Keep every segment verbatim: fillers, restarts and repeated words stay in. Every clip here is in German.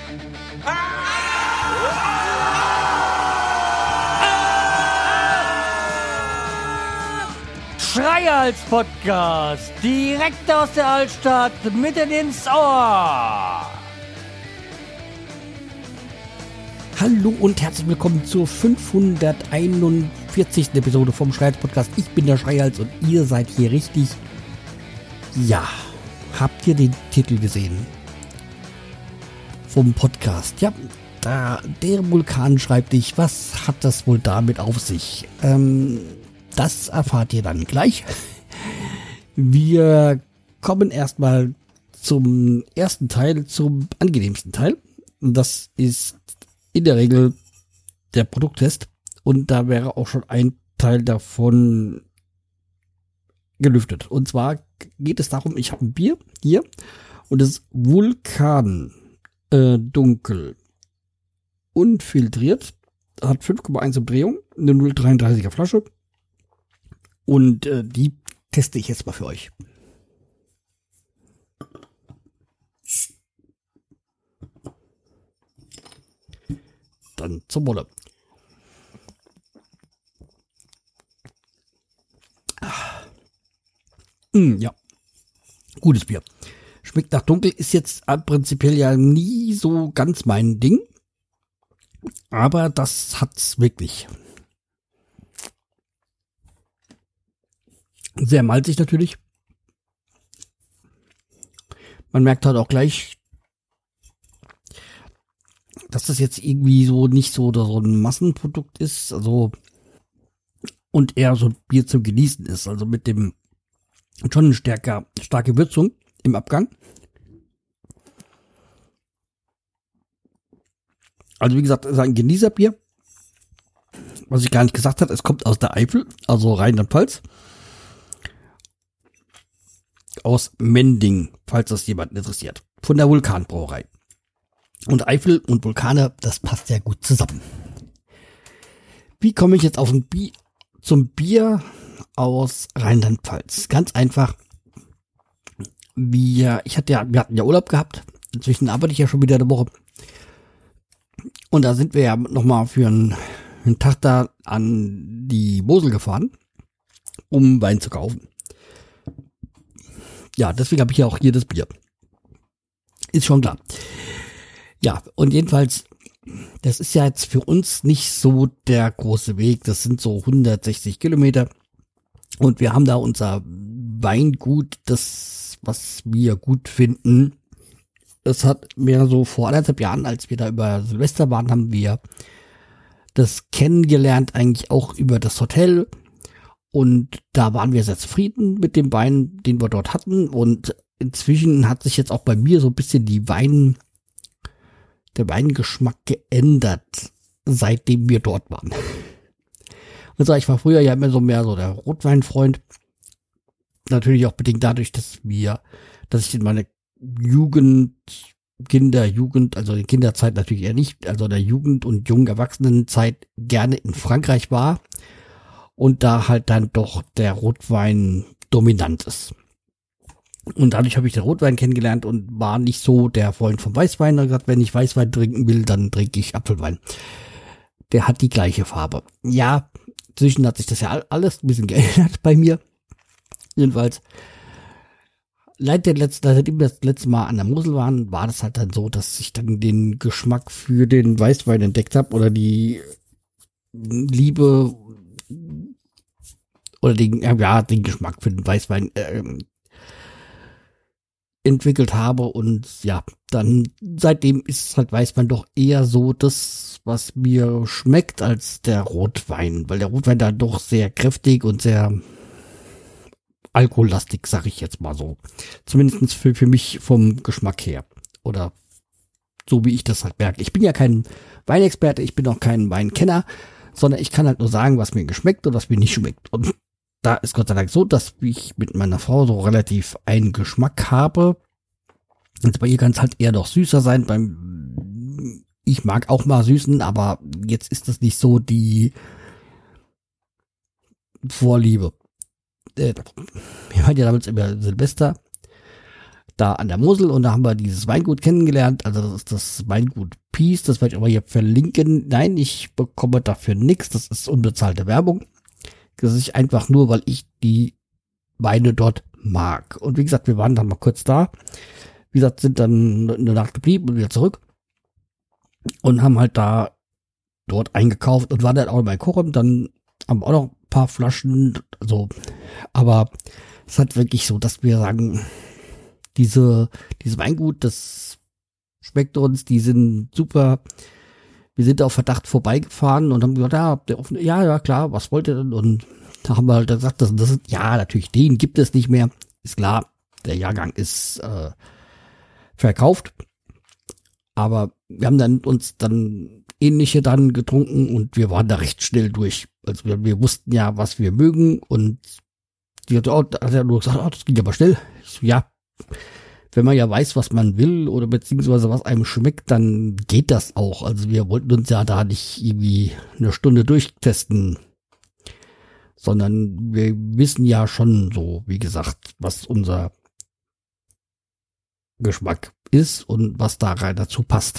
Schreihals Podcast, direkt aus der Altstadt, mitten ins Ohr. Hallo und herzlich willkommen zur fünfhunderteinundvierzigsten Episode vom Schreihals Podcast. Ich bin der Schreihals und ihr seid hier richtig. Ja, habt ihr den Titel gesehen? Vom Podcast. Ja, da der Vulkan schreibt dich, was hat das wohl damit auf sich? Ähm... Das erfahrt ihr dann gleich. Wir kommen erstmal zum ersten Teil, zum angenehmsten Teil. Das ist in der Regel der Produkttest. Und da wäre auch schon ein Teil davon gelüftet. Und zwar geht es darum, ich habe ein Bier hier und es ist Vulkan äh, dunkel unfiltriert. Hat fünf Komma eins Umdrehung, eine null Komma dreiunddreißiger Flasche. Und äh, die teste ich jetzt mal für euch. Dann zum Wolle. Ah. Mm, ja, gutes Bier. Schmeckt nach dunkel, ist jetzt prinzipiell ja nie so ganz mein Ding. Aber das hat's wirklich. Sehr malzig natürlich. Man merkt halt auch gleich, dass das jetzt irgendwie so nicht so, so ein Massenprodukt ist, also und eher so ein Bier zum Genießen ist, also mit dem schon eine stärker, starke Würzung im Abgang. Also wie gesagt, es ist ein Genießerbier. Was ich gar nicht gesagt habe, es kommt aus der Eifel, also Rheinland-Pfalz. Aus Mending, falls das jemanden interessiert. Von der Vulkanbrauerei. Und Eifel und Vulkane, das passt ja gut zusammen. Wie komme ich jetzt auf ein Bier, zum Bier aus Rheinland-Pfalz? Ganz einfach. Wir, ich hatte ja, wir hatten ja Urlaub gehabt. Inzwischen arbeite ich ja schon wieder eine Woche. Und da sind wir ja nochmal für einen, einen Tag da an die Mosel gefahren, um Wein zu kaufen. Ja, deswegen habe ich ja auch hier das Bier. Ist schon klar. Ja, und jedenfalls, das ist ja jetzt für uns nicht so der große Weg. Das sind so hundertsechzig Kilometer. Und wir haben da unser Weingut, das, was wir gut finden. Es hat mir so vor anderthalb Jahren, als wir da über Silvester waren, haben wir das kennengelernt, eigentlich auch über das Hotel. Und da waren wir sehr zufrieden mit dem Wein, den wir dort hatten. Und inzwischen hat sich jetzt auch bei mir so ein bisschen die Wein, der Weingeschmack geändert, seitdem wir dort waren. Also ich war früher ja immer so mehr so der Rotweinfreund. Natürlich auch bedingt dadurch, dass wir, dass ich in meiner Jugend, Kinder, Jugend, also die Kinderzeit natürlich eher nicht, also der Jugend- und jungen Erwachsenenzeit gerne in Frankreich war. Und da halt dann doch der Rotwein dominant ist. Und dadurch habe ich den Rotwein kennengelernt und war nicht so der Freund vom Weißwein. Und gesagt, wenn ich Weißwein trinken will, dann trinke ich Apfelwein. Der hat die gleiche Farbe. Ja, inzwischen hat sich das ja alles ein bisschen geändert bei mir. Jedenfalls, seitdem wir das letzte Mal an der Mosel waren, war das halt dann so, dass ich dann den Geschmack für den Weißwein entdeckt habe oder die Liebe oder den, ja, den Geschmack für den Weißwein äh, entwickelt habe und ja, dann seitdem ist halt Weißwein doch eher so das, was mir schmeckt als der Rotwein, weil der Rotwein da doch sehr kräftig und sehr alkohollastig, sag ich jetzt mal so. Zumindest für, für mich vom Geschmack her oder so wie ich das halt merke. Ich bin ja kein Weinexperte, ich bin auch kein Weinkenner, sondern ich kann halt nur sagen, was mir geschmeckt und was mir nicht schmeckt. Und da ist Gott sei Dank so, dass ich mit meiner Frau so relativ einen Geschmack habe. Und bei ihr kann es halt eher noch süßer sein. Beim ich mag auch mal süßen, aber jetzt ist das nicht so die Vorliebe. Äh, wir waren ja damals über Silvester. da an der Mosel und da haben wir dieses Weingut kennengelernt. Also das ist das Weingut Peace, das werde ich aber hier verlinken. Nein, ich bekomme dafür nichts, das ist unbezahlte Werbung. Das ist einfach nur, weil ich die Weine dort mag. Und wie gesagt, wir waren dann mal kurz da. Wie gesagt, sind dann eine Nacht geblieben und wieder zurück. Und haben halt da dort eingekauft und waren dann auch bei Korum. Dann haben wir auch noch ein paar Flaschen. So. Aber es ist halt wirklich so, dass wir sagen, diese, dieses Weingut, das schmeckt uns, die sind super. Wir sind auf Verdacht vorbeigefahren und haben gesagt, ja, habt ihr offen? Ja, ja, klar, was wollt ihr denn? Und da haben wir halt gesagt, das, das ist, ja, natürlich, den gibt es nicht mehr. Ist klar, der Jahrgang ist äh, verkauft. Aber wir haben dann uns dann ähnliche dann getrunken und wir waren da recht schnell durch. Also wir, wir wussten ja, was wir mögen und die hat, oh, da hat er nur gesagt, oh, das ging aber schnell. Ich so, ja, wenn man ja weiß, was man will oder beziehungsweise was einem schmeckt, dann geht das auch. Also wir wollten uns ja da nicht irgendwie eine Stunde durchtesten, sondern wir wissen ja schon so, wie gesagt, was unser Geschmack ist und was da rein dazu passt.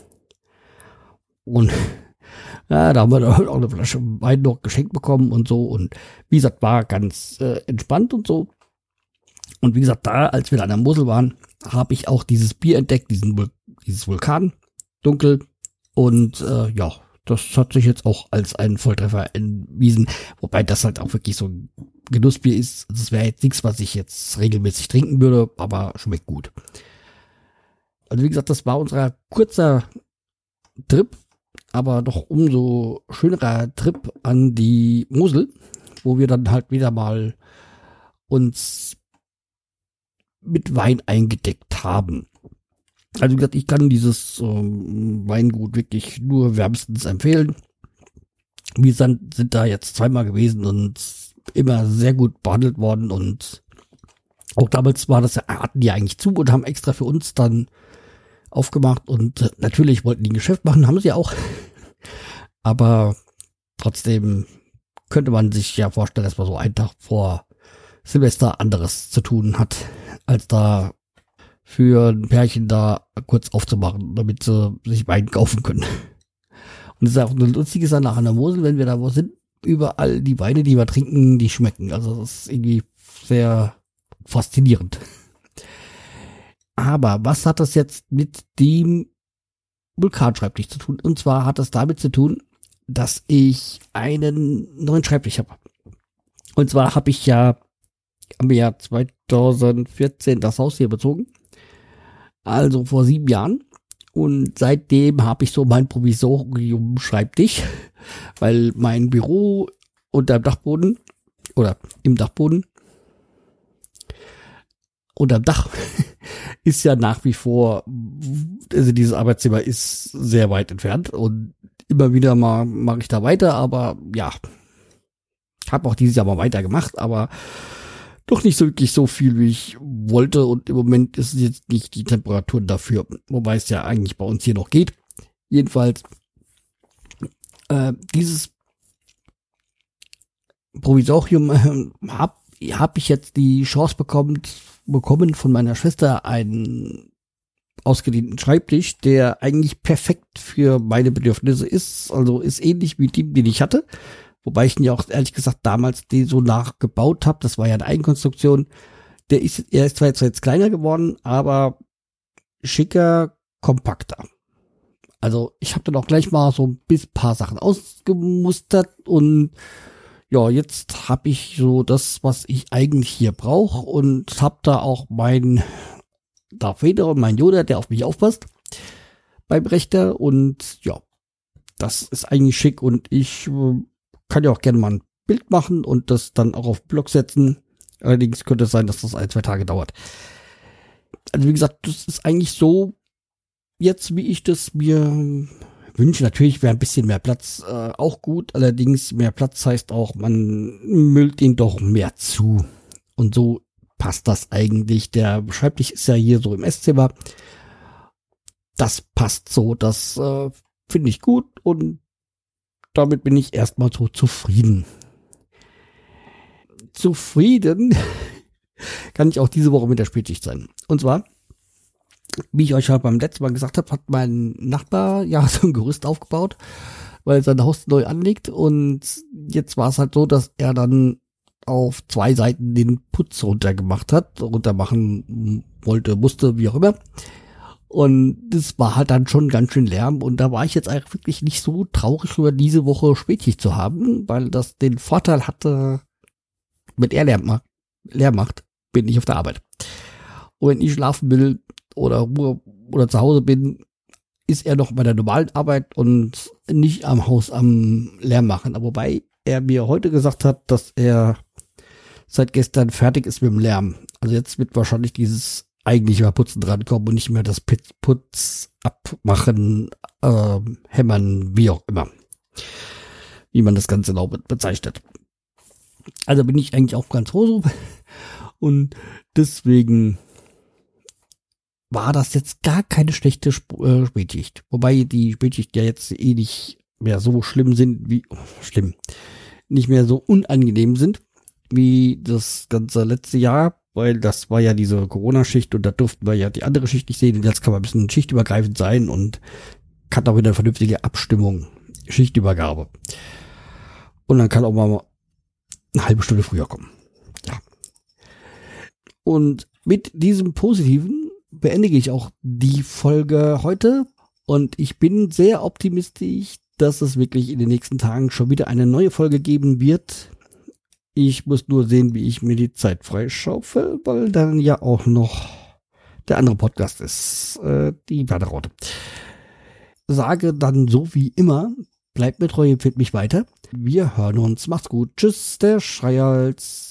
Und ja, da haben wir dann auch eine Flasche Wein noch geschenkt bekommen und so. Und wie gesagt, war ganz äh, entspannt und so. Und wie gesagt, da, als wir da an der Mosel waren, habe ich auch dieses Bier entdeckt, diesen Vul- dieses Vulkan, dunkel. Und äh, ja, das hat sich jetzt auch als ein Volltreffer erwiesen. Wobei das halt auch wirklich so ein Genussbier ist. Das wäre jetzt nichts, was ich jetzt regelmäßig trinken würde, aber schmeckt gut. Also wie gesagt, das war unser kurzer Trip, aber doch umso schönerer Trip an die Mosel, wo wir dann halt wieder mal uns mit Wein eingedeckt haben. Also wie gesagt, ich kann dieses ähm, Weingut wirklich nur wärmstens empfehlen. Wir sind, sind da jetzt zweimal gewesen und immer sehr gut behandelt worden und auch damals war das, hatten die eigentlich zu und haben extra für uns dann aufgemacht und natürlich wollten die ein Geschäft machen, haben sie auch. Aber trotzdem könnte man sich ja vorstellen, dass man so einen Tag vor Silvester anderes zu tun hat, als da für ein Pärchen da kurz aufzumachen, damit sie sich Wein kaufen können. Und es ist auch eine lustige Sache nach einer Mosel, wenn wir da wo sind, überall die Weine, die wir trinken, die schmecken. Also das ist irgendwie sehr faszinierend. Aber was hat das jetzt mit dem Vulkanschreibtisch zu tun? Und zwar hat das damit zu tun, dass ich einen neuen Schreibtisch habe. Und zwar habe ich ja im Jahr zweitausendvierzehn das Haus hier bezogen. Also vor sieben Jahren. Und seitdem habe ich so mein Provisorium-Schreibtisch, weil mein Büro unter dem Dachboden oder im Dachboden unterm Dach ist ja nach wie vor, also dieses Arbeitszimmer ist sehr weit entfernt und immer wieder mal mache ich da weiter, aber ja, habe auch dieses Jahr mal weiter gemacht, aber doch nicht so wirklich so viel, wie ich wollte und im Moment ist es jetzt nicht die Temperatur dafür, wobei es ja eigentlich bei uns hier noch geht. Jedenfalls äh, dieses Provisorium äh, habe hab ich jetzt die Chance bekommen, bekommen von meiner Schwester einen ausgedehnten Schreibtisch, der eigentlich perfekt für meine Bedürfnisse ist, also ist ähnlich wie dem, den ich hatte. Wobei ich ihn ja auch ehrlich gesagt damals den so nachgebaut habe. Das war ja eine Eigenkonstruktion. Der ist, er ist zwar jetzt, jetzt kleiner geworden, aber schicker, kompakter. Also ich habe dann auch gleich mal so ein paar Sachen ausgemustert und ja, jetzt habe ich so das, was ich eigentlich hier brauche und habe da auch meinen Darth Vader und meinen Yoda, der auf mich aufpasst beim Rechter und ja, das ist eigentlich schick und ich äh, kann ja auch gerne mal ein Bild machen und das dann auch auf Blog setzen. Allerdings könnte es sein, dass das ein, zwei Tage dauert. Also wie gesagt, das ist eigentlich so jetzt, wie ich das mir wünsche. Natürlich wäre ein bisschen mehr Platz äh, auch gut. Allerdings mehr Platz heißt auch, man müllt ihn doch mehr zu. Und so passt das eigentlich. Der Schreibtisch ist ja hier so im Esszimmer. Das passt so. Das äh, finde ich gut und damit bin ich erstmal so zufrieden. Zufrieden kann ich auch diese Woche mit der Spätschicht sein. Und zwar, wie ich euch ja beim letzten Mal gesagt habe, hat mein Nachbar ja so ein Gerüst aufgebaut, weil er sein Haus neu anlegt. Und jetzt war es halt so, dass er dann auf zwei Seiten den Putz runtergemacht hat, runter machen wollte, musste, wie auch immer. Und das war halt dann schon ganz schön Lärm. Und da war ich jetzt eigentlich wirklich nicht so traurig über diese Woche Spätschicht zu haben, weil das den Vorteil hatte, wenn er Lärm macht, Lärm macht, bin ich auf der Arbeit. Und wenn ich schlafen will oder Ruhe oder zu Hause bin, ist er noch bei der normalen Arbeit und nicht am Haus am Lärm machen. Aber wobei er mir heute gesagt hat, dass er seit gestern fertig ist mit dem Lärm. Also jetzt wird wahrscheinlich dieses eigentliche Mal Putzen drankommen und nicht mehr das Putz abmachen, äh, hämmern, wie auch immer. Wie man das Ganze genau bezeichnet. Also bin ich eigentlich auch ganz froh so. Und deswegen war das jetzt gar keine schlechte Sp- äh, Spätschicht. Wobei die Spätschicht ja jetzt eh nicht mehr so schlimm sind, wie, oh, schlimm, nicht mehr so unangenehm sind, wie das ganze letzte Jahr, weil das war ja diese Corona-Schicht und da durften wir ja die andere Schicht nicht sehen und jetzt kann man ein bisschen schichtübergreifend sein und kann auch wieder eine vernünftige Abstimmung, Schichtübergabe. Und dann kann auch mal eine halbe Stunde früher kommen. Ja. Und mit diesem Positiven beendige ich auch die Folge heute und ich bin sehr optimistisch, dass es wirklich in den nächsten Tagen schon wieder eine neue Folge geben wird. Ich muss nur sehen, wie ich mir die Zeit freischaufel, weil dann ja auch noch der andere Podcast ist, äh, die Pferderaute. Sage dann so wie immer, bleibt mir treu, empfiehlt mich weiter. Wir hören uns, macht's gut, tschüss, der Schreihals.